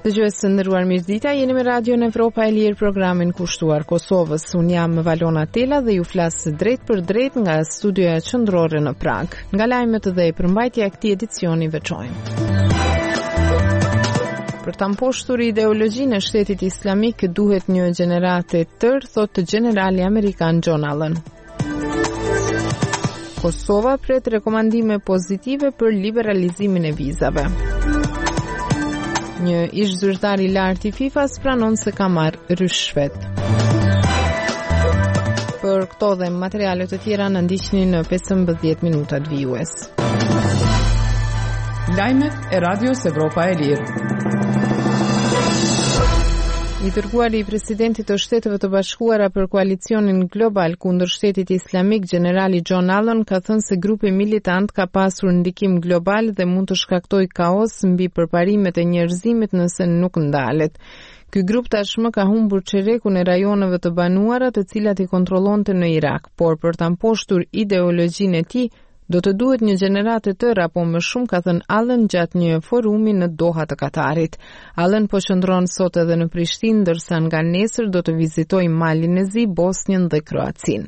Dëgjues të nderuar, mirëdita, jeni me Radion Evropa e Lirë, programin kushtuar Kosovës. Unë jam Valona Tela dhe ju flas drejt për drejt nga studioja qendrore në Prag. Nga lajmet dhe përmbajtja e këtij edicioni veçojmë. Për ta mposhtur ideologjinë e Shtetit Islamik duhet një gjenerate tërë, thotë generali amerikan John Allen. Kosova pret rekomandime pozitive për liberalizimin e vizave. Një ish zyrtar i lartë i FIFA-s pranon se ka marrë rishfet. Për këto dhe materiale të tjera na ndiqni në 15 minutat vijues. Lajmet e Radios Evropa e Lirë. I dërguari i presidentit të Shteteve të Bashkuara për koalicionin global kundër Shtetit Islamik, generali John Allen, ka thënë se grupi militant ka pasur ndikim global dhe mund të shkaktojë kaos mbi përparimet e njerëzimit nëse nuk ndalet. Ky grup tashmë ka humbur çerekun e rajoneve të banuara të cilat i kontrollonte në Irak, por për ta mposhtur ideologjinë e tij do të duhet një gjenerate tërë apo më shumë, ka thënë Allen gjatë një forumi në Doha të Katarit. Allen po qëndron sot edhe në Prishtinë, ndërsa nga nesër do të vizitojë Malin e Zi, Bosnjën dhe Kroacinë.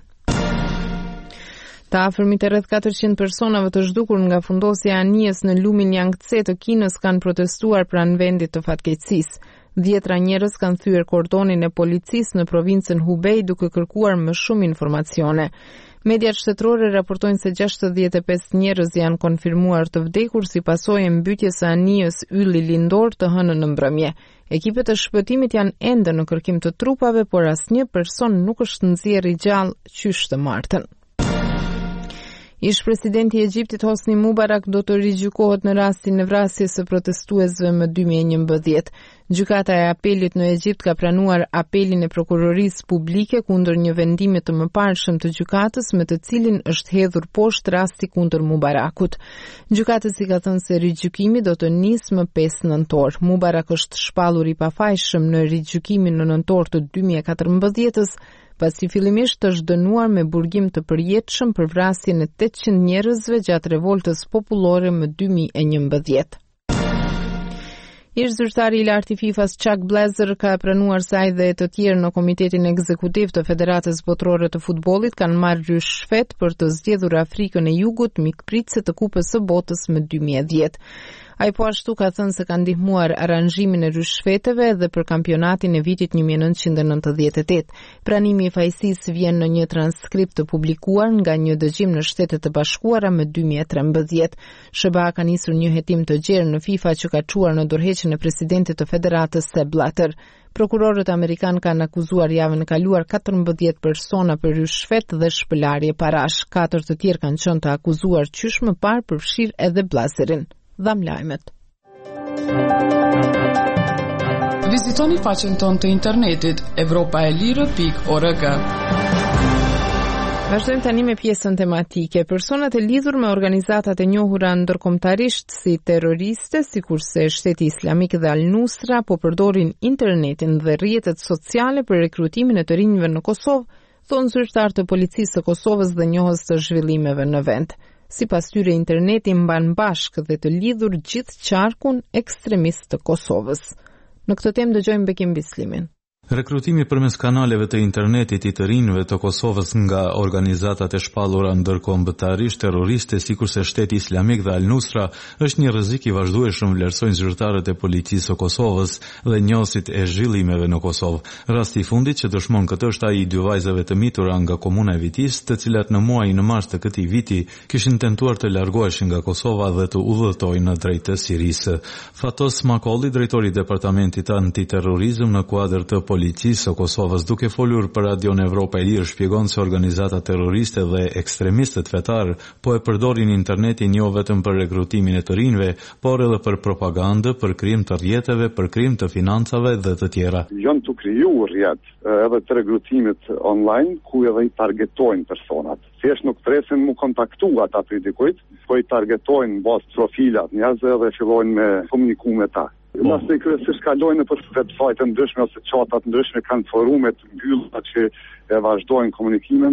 Të afërmit e rreth 400 personave të zhdukur nga fundosja e anijes në lumin Yangtze të Kinës kanë protestuar pranë vendit të fatkeqësisë. 10 njerëz kanë thyer kordonin e policisë në provincën Hubei duke kërkuar më shumë informacione. Mediat shtetërore raportojnë se 65 njerëz janë konfirmuar të vdekur si pasojë e mbytjes së anijës ylli lindor të hënën në mbrëmje. Ekipet e shpëtimit janë ende në kërkim të trupave, por asnjë person nuk është nxjerrë i gjallë qysh të martën. Ish presidenti i Egjiptit Hosni Mubarak do të rigjykohet në rastin e vrasjes së protestuesve më 2011. Gjykata e apelit në Egjipt ka pranuar apelin e prokurorisë publike kundër një vendimi të mëparshëm të gjykatës me të cilin është hedhur poshtë rasti kundër Mubarakut. Gjykatës i ka thënë se rigjykimi do të nisë më 5 nëntor. Mubarak është shpallur i pafajshëm në rigjykimin në nëntor të 2014-s, pasi fillimisht është dënuar me burgim të përjetshëm për vrasjen e 800 njerëzve gjatë revoltës popullore më 2011. Ish zyrtari i lartë i FIFA-s Chuck Blazer ka pranuar se ai dhe të tjerë në Komitetin Ekzekutiv të Federatës Botërore të Futbollit kanë marrë rishfet për të zgjedhur Afrikën e Jugut mikpritëse të Kupës së Botës më 2010. Ai po ashtu ka thënë se ka ndihmuar aranzhimin e rishfeteve edhe për kampionatin e vitit 1998. Pranimi i fajësisë vjen në një transkript të publikuar nga një dëgjim në Shtetet e Bashkuara më 2013. SBA ka nisur një hetim të gjerë në FIFA që ka çuar në dorëheqjen e presidentit të federatës Sepp Blatter. Prokurorët amerikan kanë akuzuar javën e kaluar 14 persona për rishfet dhe shpëlarje parash. 4 të tjerë kanë qenë të akuzuar qysh më parë përfshir edhe Blazerin. Dham lajmet. Vizitoni faqen tonë të internetit evropaelire.org. Vazhdojmë tani me pjesën tematike. Personat e lidhur me organizatat e njohura ndërkombëtarisht si terroriste, sikurse Shteti Islamik dhe Al-Nusra, po përdorin internetin dhe rrjetet sociale për rekrutimin e të rinjve në Kosovë, thonë zyrtar të policisë së Kosovës dhe njohës të zhvillimeve në vend. Sipas tyre, interneti mban bashkë dhe të lidhur gjithë qarkun ekstremist të Kosovës. Në këtë temë dëgjojmë Bekim Bislimin. Rekrutimi përmes kanaleve të internetit i të rinjve të Kosovës nga organizatat e shpallura ndërkombëtarisht terroriste sikurse Shteti Islamik dhe Al-Nusra është një rrezik i vazhdueshëm, vlerësojnë zyrtarët e policisë së Kosovës dhe njohësit e zhvillimeve në Kosovë. Rasti i fundit që dëshmon këtë është ai i 2 vajzave të mitura nga komuna e Vitis, të cilat në muajin e mars të këtij viti kishin tentuar të largoheshin nga Kosova dhe të udhëtojnë në drejt Sirisë. Fatos Makolli, drejtori i departamentit antiterrorizëm në kuadër të policisë së Kosovës, duke folur për Radion Evropa e Lirë, shpjegon se organizata terroriste dhe ekstremistët fetar po e përdorin internetin jo vetëm për rekrutimin e të rinjve, por edhe për propagandë, për krijim të rrjeteve, për krijim të financave dhe të tjera. Janë të krijuar rrjet edhe të rekrutimit online ku edhe i targetojnë personat. Thjesht nuk presin mu kontaktu ata për dikujt, po i targetojnë bazë profilat njerëzve dhe fillojnë me komuniku me ta. Nëse kryesisht kalojnë për websajte ndryshme ose çata ndryshme, kanë forume të mbyllura që e vazhdojnë komunikimin,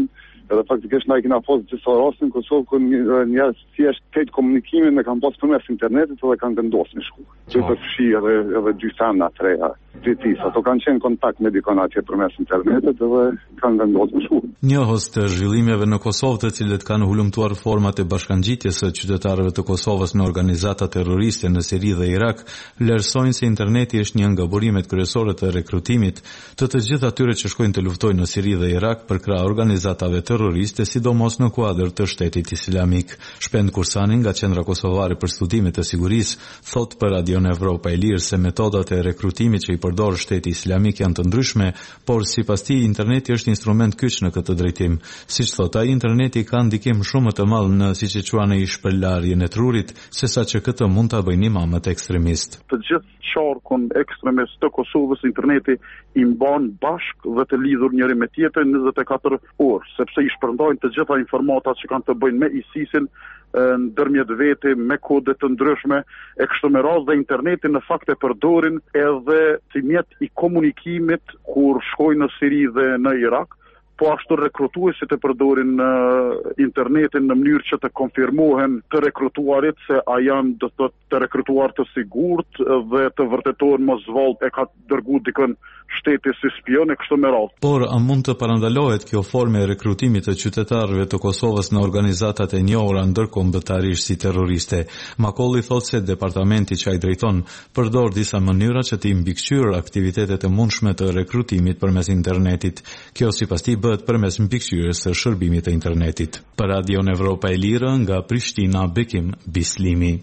Edhe faktikisht na i kena pas disa raste në Kosovë ku njerëz thjesht këtë komunikimin e kanë pas përmes internetit dhe kanë vendosur në shkollë. Që të fshi edhe dy femna të reja. Ato kanë qenë kontakt me dikon atje përmes internetit dhe kanë vendosur në shkollë. Njohës të zhvillimeve në Kosovë, të cilët kanë hulumtuar format e bashkangjitjes së qytetarëve të Kosovës në organizata terroriste në Siri dhe Irak, vlerësojnë se interneti është një nga burimet kryesore të rekrutimit të gjithë atyre që shkojnë të luftojnë në Siri dhe Irak për krah organizatave terroriste, sidomos në kuadër të Shtetit Islamik. Shpend Kursani nga Qendra Kosovare për Studime të Sigurisë thot për Radio Evropa e Lirë se metodat e rekrutimit që i përdor Shteti Islamik janë të ndryshme, por sipas tij interneti është instrument kyç në këtë drejtim. Siç thot ai, interneti ka ndikim shumë të madh në siç e quajnë ai shpërlarjen e trurit, sesa që këtë mund ta bëjnë imamët ekstremistë. Të gjithë qarkun ekstremist të Kosovës interneti i mban bashkë dhe të lidhur njëri me tjetrin 24 orë, sepse i shpërndajnë të gjitha informatat që kanë të bëjnë me ISIS-in ndërmjet vete, me kode të ndryshme, e kështu me radhë, dhe interneti në fakt e përdorin edhe si mjet i komunikimit kur shkojnë në Siri dhe në Irak, po ashtu rekrutuesit e përdorin internetin në mënyrë që të konfirmohen të rekrutuarit se a janë të rekrutuar të sigurt dhe të vërtetojnë mos vallë e ka dërguar dikën shteti si spion e kështu me radhë. Por a mund të parandalohet kjo formë e rekrutimit të qytetarëve të Kosovës në organizatat e njohura ndërkombëtarisht si terroriste? Makolli thot se departamenti që ai drejton përdor disa mënyra që të mbikëqyrë aktivitetet e mundshme të rekrutimit përmes internetit. Kjo sipas tij bëhet përmes mbikëqyrjes së shërbimit të internetit. Për Radio Evropa e Lirë nga Prishtina, Bekim Bislimi.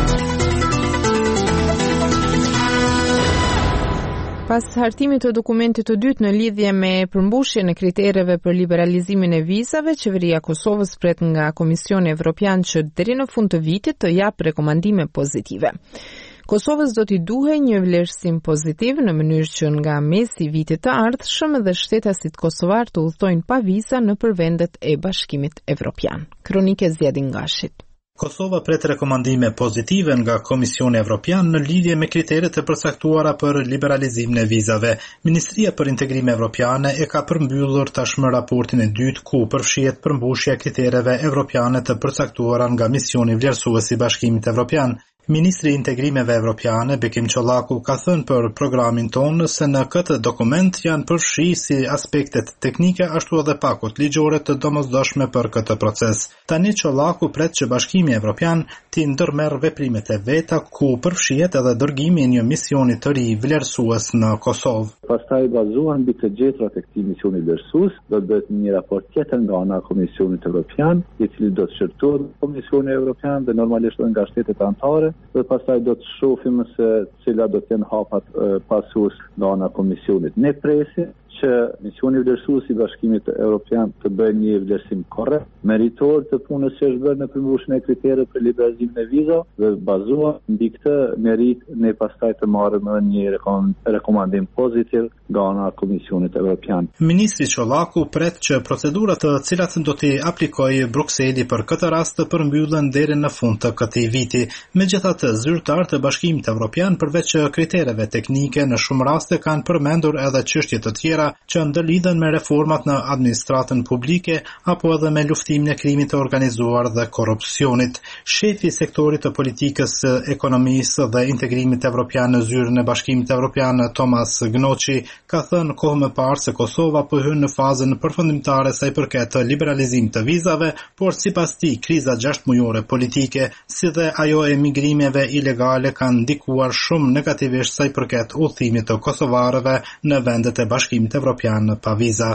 Pas hartimit të dokumentit të dytë në lidhje me përmbushjen e kritereve për liberalizimin e vizave, qeveria e Kosovës pret nga Komisioni Evropian që deri në fund të vitit të jap rekomandime pozitive. Kosovës do t'i duhej një vlerësim pozitiv në mënyrë që nga mesi vitit të ardhshëm dhe shtetasit kosovar të udhtojnë pa viza nëpër vendet e Bashkimit Evropian. Kronike Zjedin Gashit. Kosova pret rekomandime pozitive nga Komisioni Evropian në lidhje me kriteret e përcaktuara për liberalizimin e vizave. Ministria për Integrim Evropiane e ka përmbyllur tashmë raportin e dytë ku përfshihet përmbushja e kritereve evropiane të përcaktuara nga misioni vlerësues i Bashkimit Evropian. Ministri i Integrimeve Evropiane, Bekim Çollaku, ka thënë për programin tonë se në këtë dokument janë përfshirë si aspektet teknike ashtu edhe pakut ligjore të domosdoshme për këtë proces. Tani Çollaku pret që Bashkimi Evropian t'i ndërmerr veprimet e veta ku përfshihet edhe dërgimi i një misioni të ri vlerësues në Kosovë. Pastaj bazuar mbi të gjetrat e këtij misioni vlerësues, do të bëhet një raport tjetër nga ana e Komisionit Evropian, i cili do të shërtohet Komisioni Evropian dhe normalisht nga shtetet anëtare, dhe pastaj do të shohim se cila do të jenë hapat pasues nga ana e Komisionit. Ne presim që misioni vlerësues i Bashkimit Evropian të bëjë një vlerësim korrekt, meritor të punës që është bërë në përmbushjen e kritereve për liberalizimin e vizave dhe bazuar mbi këtë merit ne pastaj të marrim edhe një rekomandim pozitiv nga ana e Komisionit Evropian. Ministri Çollaku pret që procedurat të cilat do t'i aplikojë Brukseli për këtë rast të përmbyllen deri në fund të këtij viti. Megjithatë, zyrtarët të Bashkimit Evropian përveç kritereve teknike në shumë raste kanë përmendur edhe çështje të tjera që ndërlidhen me reformat në administratën publike apo edhe me luftimin e krimit të organizuar dhe korrupsionit. Shefi i sektorit të politikës, ekonomisë dhe integrimit evropian në zyrën e Bashkimit Evropian, Thomas Gnoçi, ka thënë kohë më parë se Kosova po hyn në fazën përfundimtare sa i përket liberalizimit të vizave, por sipas tij kriza 6 mujore politike, si dhe ajo e migrimeve ilegale kanë ndikuar shumë negativisht sa i përket udhëtimit të kosovarëve në vendet e Bashkimit Evropian pa viza.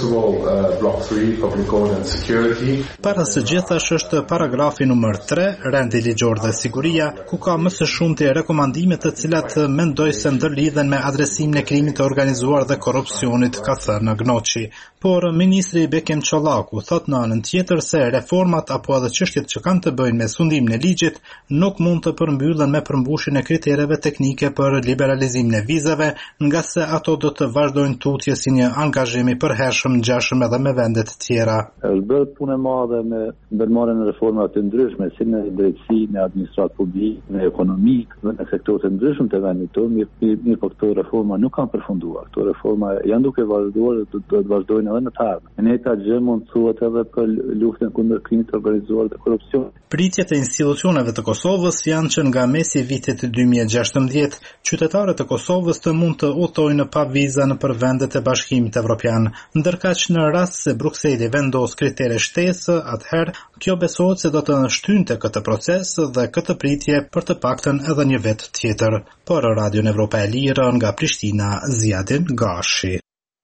Block 3, Public Order and Security. Para së gjithash është paragrafi numër 3, rendi ligjor dhe siguria, ku ka më së shumti rekomandime të cilat mendoj se ndërlidhen me adresimin e krimit të organizuar dhe korrupsionit, ka thënë Gnoçi. Por ministri Bekim Çollaku thot në anën tjetër se reformat apo edhe çështjet që kanë të bëjnë me sundimin e ligjit nuk mund të përmbyllen me përmbushjen e kritereve teknike për liberalizimin e vizave, nga se ato do të vazhdojnë tutje marrëveshje si një angazhim i përhershëm ngjashëm edhe me vendet të tjera. Është bërë punë e madhe me ndërmarrjen e reformave të ndryshme si në drejtësi, në administratë publike, në ekonomi, në sektorë të ndryshëm të vendit tonë, mirë po këto reforma nuk kanë përfunduar. Këto reforma janë duke vazhduar dhe do të vazhdojnë edhe në të ardhmen. E njëjta gjë mund thuhet edhe për luftën kundër krimit të organizuar dhe korrupsionit. Pritjet e institucioneve të Kosovës janë që nga mesi vitit 2016, qytetarët e Kosovës të mund të udhtojnë pa vizë nëpër vendet e Bashkimit Evropian, ndërkaq në rast se Brukseli vendos kritere shtesë, atëherë kjo besohet se do të shtynte këtë proces dhe këtë pritje për të paktën edhe një vit tjetër. Për Radio Evropa e Lirë nga Prishtina, Zjadin Gashi.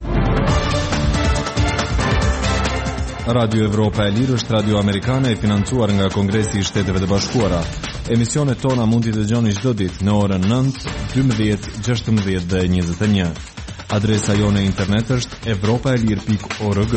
Radio Evropa e Lirë është radio amerikane e financuar nga Kongresi i Shteteve të Bashkuara. Emisionet tona mund t'i dëgjoni çdo ditë në orën 9, 12, 16 dhe 21. Adresa jone internet është europaelir.org.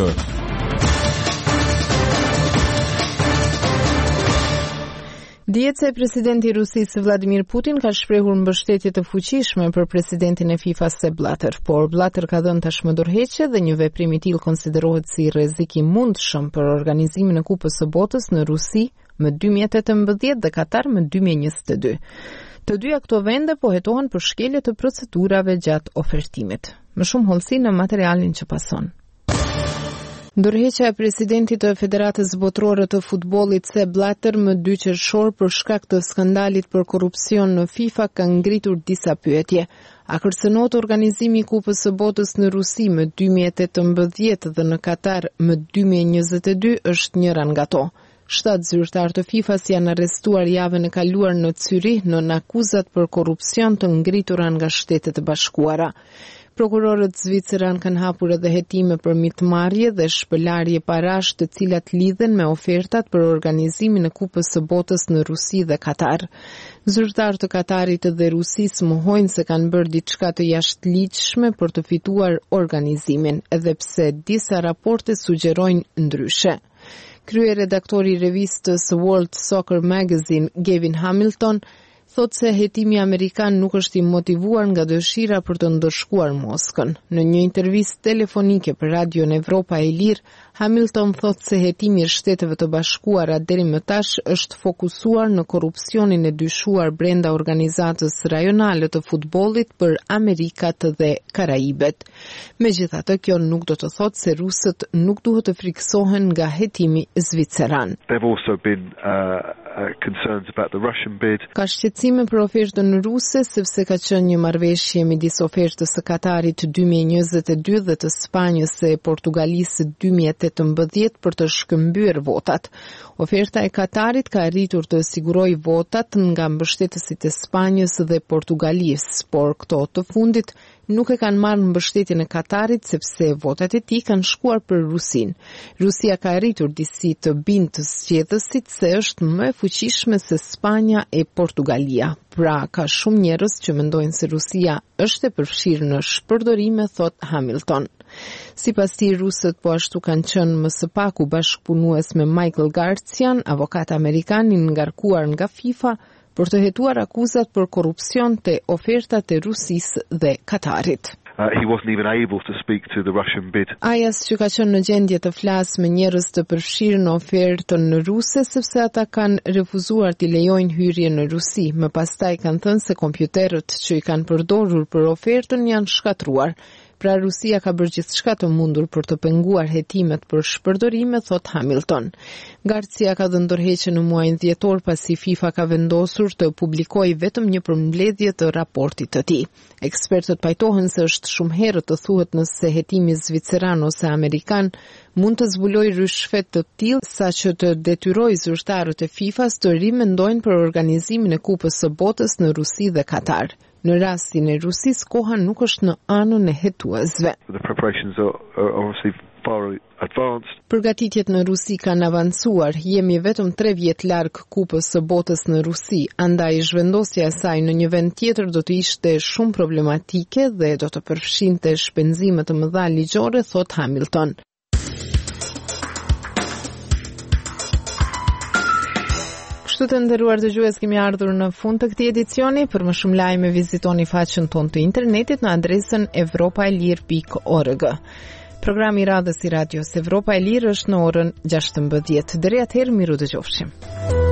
Dihet se presidenti i Rusisë Vladimir Putin ka shprehur mbështetje të fuqishme për presidentin e FIFA Sepp Blatter, por Blatter ka dhënë tashmë dorëheqje dhe një veprim i tillë konsiderohet si rrezik i mundshëm për organizimin e Kupës së Botës në Rusi më 2018 dhe Katar më 2022. Të dyja këto vende po hetohen për shkelje të procedurave gjatë ofertimit. Më shumë hollësi në materialin që pason. Dorëheqja e presidentit të Federatës Botërore të Futbollit Sepp Blatter më 2 qershor për shkak të skandalit për korrupsion në FIFA ka ngritur disa pyetje. A kërcënohet organizimi i Kupës së Botës në Rusi më 2018 dhe në Katar më 2022 është njëra nga to. 7 zyrtar të FIFA-s janë arrestuar javën e kaluar në Zyrich në akuzat për korrupsion të ngritura nga Shtetet e Bashkuara. Prokurorët zviceran kanë hapur edhe hetime për mitmarrje dhe shpëlarje parash të cilat lidhen me ofertat për organizimin e Kupës së Botës në Rusi dhe Katar. Zyrtar të Katarit dhe Rusisë mohojnë se kanë bërë diçka të jashtëligjshme për të fituar organizimin, edhe pse disa raporte sugjerojnë ndryshe. Kryeredaktori i revistës World Soccer Magazine, Gavin Hamilton, thot se hetimi amerikan nuk është i motivuar nga dëshira për të ndëshkuar Moskën. Në një intervistë telefonike për Radio Evropa e Lirë, Hamilton thot se hetimi i Shteteve të Bashkuara deri më tash është fokusuar në korrupsionin e dyshuar brenda organizatës rajonale të futbollit për Amerikat dhe Karaibet. Megjithatë, kjo nuk do të thotë se rusët nuk duhet të friksohen nga hetimi zviceran. Concerns about the Russian bid. Ka shqetësime për ofertën ruse sepse ka qenë një marrëveshje midis ofertës së Katarit 2022 dhe të Spanjës e Portugalisë 2018 për të shkëmbyer votat. Oferta e Katarit ka arritur të sigurojë votat nga mbështetësit e Spanjës dhe Portugalisë, por këto të fundit nuk e kanë marrë mbështetjen e Katarit sepse votat e tij kanë shkuar për Rusin. Rusia ka arritur disi të bindë zgjedhësit se është më e fuqishme se Spanja e Portugalia. Pra, ka shumë njerëz që mendojnë se Rusia është e përfshirë në shpërdorime, thot Hamilton. Sipas tij, rusët po ashtu kanë qenë më së paku bashkëpunues me Michael Garcian, avokat amerikan i ngarkuar nga FIFA, për të hetuar akuzat për korrupsion te ofertat e Rusisë dhe Katarit. He wasn't even able to speak to the Russian bid. Ai as që ka qenë në gjendje të flasë me njerëz të përfshirë në ofertën ruse sepse ata kanë refuzuar t'i lejojnë hyrje në Rusi. Më pastaj kanë thënë se kompjuterët që i kanë përdorur për ofertën janë shkatruar. Pra Rusia ka bërë gjithçka të mundur për të penguar hetimet për shpërdorime, thot Hamilton. Garcia ka dhënë dorëheqje në muajin dhjetor pasi FIFA ka vendosur të publikojë vetëm një përmbledhje të raportit të tij. Ekspertët pajtohen se është shumë herët të thuhet nëse hetimi zviceran ose amerikan mund të zbulojë rishfet të tillë saqë të detyrojë zyrtarët e FIFA-s të rimendojnë për organizimin e Kupës së Botës në Rusi dhe Katar. Në rastin e Rusisë, koha nuk është në anën e hetuesve. Përgatitjet në Rusi kanë avancuar, jemi vetëm 3 vjet larg Kupës së Botës në Rusi, andaj zhvendosja e saj në një vend tjetër do të ishte shumë problematike dhe do të përfshinte shpenzime të mëdha ligjore, thot Hamilton. Kështu të nderuar dëgjues, kemi ardhur në fund të këtij edicioni. Për më shumë lajme vizitoni faqen tonë të internetit në adresën evropaelir.org. Programi i radhës i Radios Evropa e Lirë është në orën 16. Deri atëherë, miru dëgjofshim.